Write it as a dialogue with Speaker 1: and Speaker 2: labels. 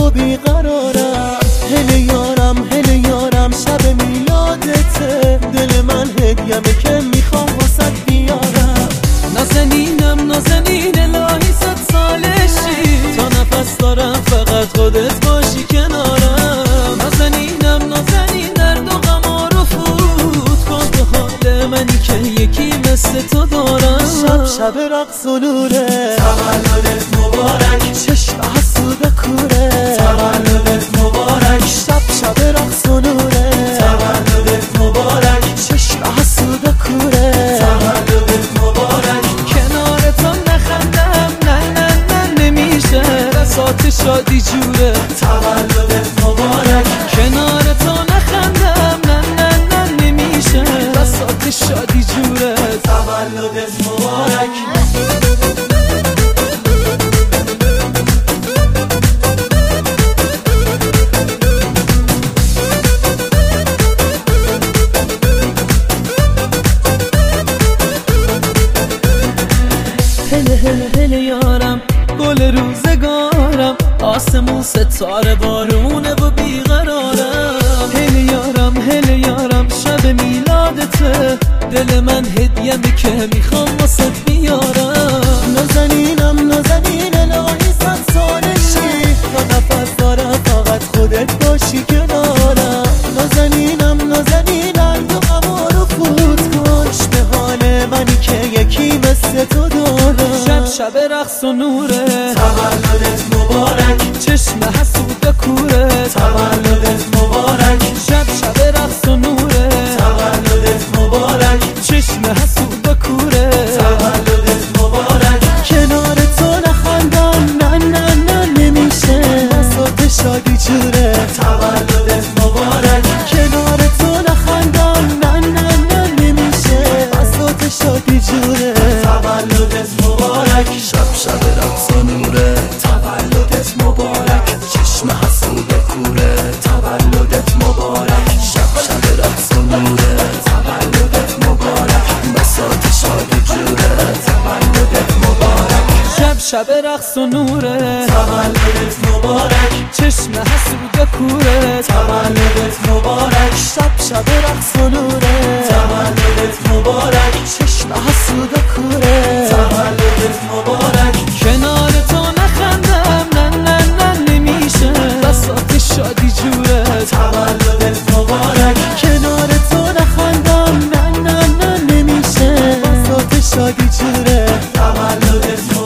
Speaker 1: و بیقرارم. هله یارم شب میلادته، دل من هدیه‌مه که میخوام واسه بیارم.
Speaker 2: نازنینم الهی 100 سالشی، تا نفس دارم فقط خودت باشی کنارم. نازنینم درد و غم رو فوت کن، تو حال منی که یکی مثل تو دارم.
Speaker 1: شب رقص و نوره، تولدت مبارک، چشم حسود کوره، تولدت مبارک. شب رقص و نوره، تولدت مبارک، چشم حسود کوره، تولدت مبارک.
Speaker 2: کنار تو نخندم نه نمیشه، بساط شادی جوره،
Speaker 1: تولدت مبارک.
Speaker 2: کنار تو نخندم نه نمیشه، بساط شادی جوره،
Speaker 1: تولدت مبارک.
Speaker 2: هله یارم گل روزگارم، آسمون ستاره بارونه و بیقرارم. هله یارم شب میلادته، دل من هدیه‌مه که میخوام واسه بیارم.
Speaker 1: نازنینم الهی 100 سالشی، تا نفس دارم فقط خودت باشی کنارم. نازنینم درد و غم رو فوت کن، به حال منی که یکی مثل تو دارم.
Speaker 2: شب رقص و نوره،
Speaker 1: تولدت مبارک،
Speaker 2: چشم حسود کوره،
Speaker 1: تولدت مبارک.
Speaker 2: شب رقص و نوره،
Speaker 1: تولدت مبارک،
Speaker 2: چشم حسود کوره،
Speaker 1: تولدت مبارک. کنار تو نخندم نه نمیشه، بساط شادی جوره، تولدت مبارک. کنار تو نخندم نه نمیشه، بساط شادی جوره، تولدت مبارک. شب رقص و نوره، تولدت مبارک، چشم حسود کوره، تولدت مبارک. شب رقص و نوره، تولدت مبارک، بساط شادی جوره، تولدت مبارک.
Speaker 2: شب رقص و نوره،
Speaker 1: تولدت مبارک،
Speaker 2: چشم حسود کوره،
Speaker 1: تولدت مبارک. شب رقص و نوره، تولدت مبارک، چشم حسود کوره، تولدت مبارک.
Speaker 2: کنار تو نخندم نه نمیشه، بساط شادی جوره،
Speaker 1: تولدت مبارک. کنار تو نخندم نه نمیشه، بساط شادی جوره، تولدت